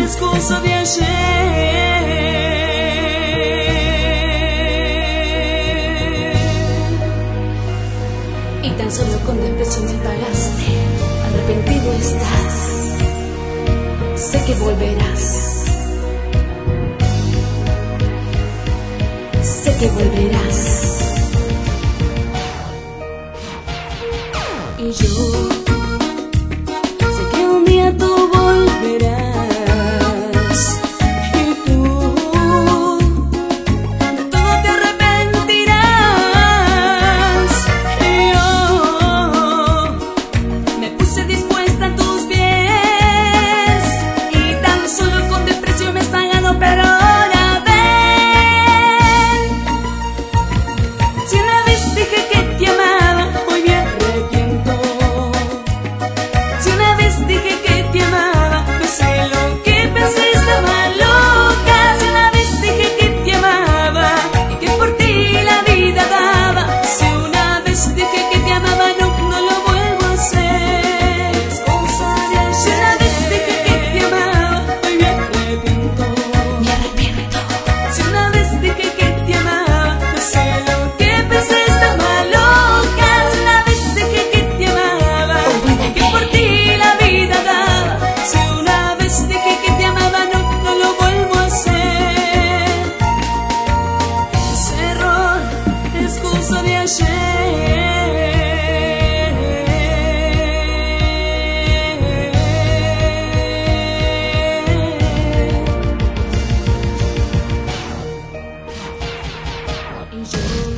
es cosa de ayer. Y tan solo con desprecio me pagaste, arrepentido estás. Sé que volverás, sé que volverás. Y yo sé que un día tú volverás, y tú de todo te arrepentirás. Y yo me puse dispuesta a tus pies, y tan solo con desprecio me están ganando. Pero ahora ven, si una vez dije que te amaba, hoy me arrepiento. Si una vez dije que te amaba, no sé lo que pensé, estaba loca. Si una vez dije que te amaba y que por ti la vida daba. Si una vez dije que te amaba, no lo vuelvo a hacer. Es cosa de ayer. Si una vez dije que te amaba, hoy me arrepiento. Me arrepiento. Si una vez dije que te amaba, no sé lo que pensé, estaba loca. Si una vez dije que te amaba y que por ti la vida daba. Si una vez dije que te amaba, no lo vuelvo a hacer. Ese error es cosa de ayer. Y yo